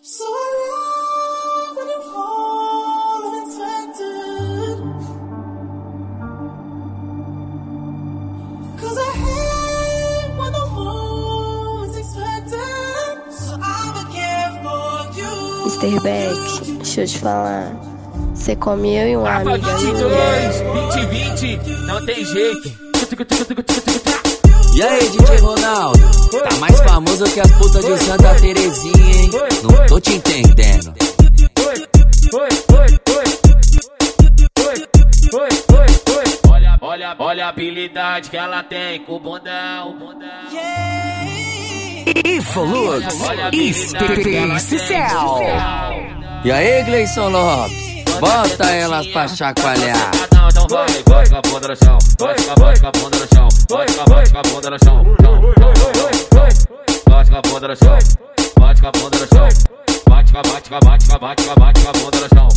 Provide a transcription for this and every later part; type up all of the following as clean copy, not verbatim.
So I love when you fall unexpected, 'cause I hate when the moment's expected. So I'ma care for you. Mr. Beck, deixa eu te falar. Você come eu e uma amiga minha. 2020, não tem jeito. E aí, DJ Ronaldo? Tá mais famoso que a puta de Santa Terezinha, hein? Não tô te entendendo. Olha a habilidade que ela tem com o bundão. Evolux Especial. E aí, Gleison Lopes? Bota elas pra chacoalhar. Então vai com a bunda no chão. Vai com a bunda no chão. Vai com a bunda no chão. Bate com a bunda no chão. Bate com a bunda no chão. Bate com a bunda no chão.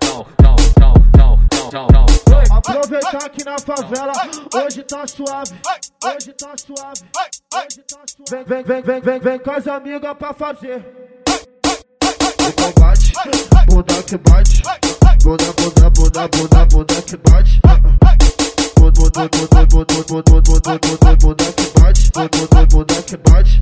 Aproveitar aqui na favela, hoje tá suave, hoje tá suave, hoje tá suave. Vem com as amigas pra fazer o combate, bunda que bate, bunda que bate, bunda que bate, bunda que bate, bunda que bate,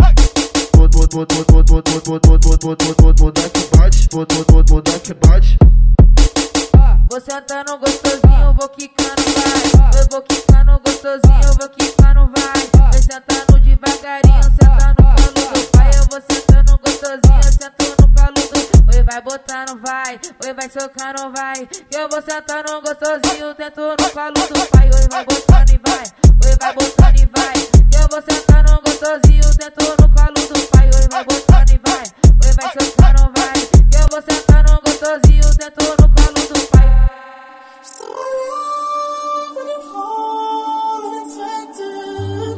bunda que bate. Vou sentando gostosinho, vou quicando, vai. Eu vou quicando gostosinho, vou quicando, vai. Vou sentando devagarinho, sentando no colo do pai. Eu vou sentando gostosinho, sento no colo do... Oi, vai botando, vai. Oi, vai socando, vai. Eu vou sentando gostosinho, tento no colo do pai. Oi, vai botando e vai. Oi, vai botando e vai. Eu vou sentando gostosinho, tento no colo do pai. Oi, vai botando e vai. Oi, vai socando, vai. Eu vou sentando gostosinho, tento no colo do pai. So I love when you fall unexpected,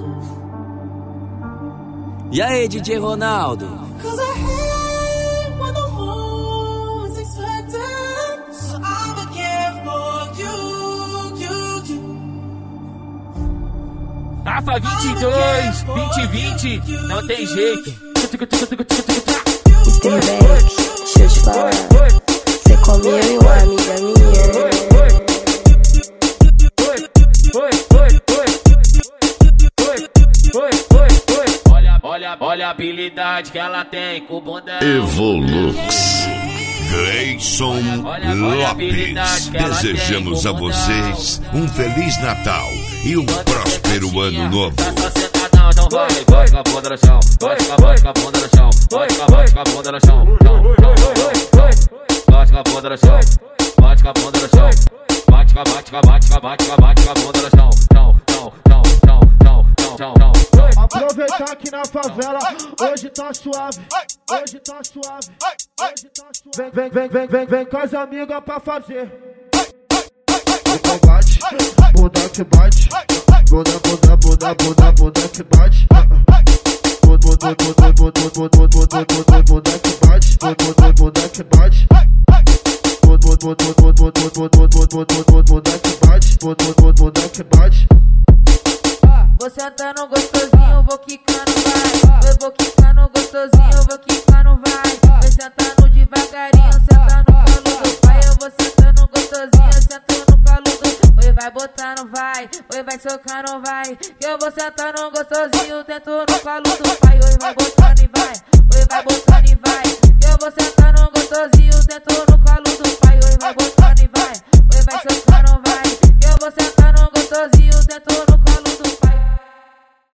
E aí, DJ Ronaldo? 'cause I hate when the moment's expected. So I'ma care for you. Rafa 22, 2020, não tem jeito. Mr. Beck, deixa eu te falar. Você come eu e uma amiga minha. Olha a habilidade que ela tem com o bundão. Evolux Gleison Lopes. Desejamos a vocês um Feliz Natal e um próspero Ano Novo. Então vai com a bunda no chão. Vai com a bunda no chão. Vai com a bunda no chão. Bate com a bunda no chão. Bate com a bunda no chão. Bate com a bunda no chão. Aproveitar aqui na favela, hoje tá suave, hoje tá suave, hoje tá suave. Vem com as amigas pra fazer o combate, bunda que bate, bunda que bate, bunda que bate, bunda que bate, bunda que bate, bunda que bate. Vou sentando gostosinho, vou quicando, vai. Eu vou quicando gostosinho, vou quicando, vai. Vou sentando devagarinho, sentando no colo do pai. Eu vou sentando gostosinho, sento no colo do... Oi, vai botando, vai. Oi, vai socando, vai. Eu vou sentando gostosinho, tento no colo do pai. Oi, vai botando e vai. Oi, vai botando e vai. Eu vou sentando gostosinho, tento no colo do pai. Oi, vai botando e vai. Oi, vai socando, vai. Eu vou sentando gostosinho, tento no colo do pai.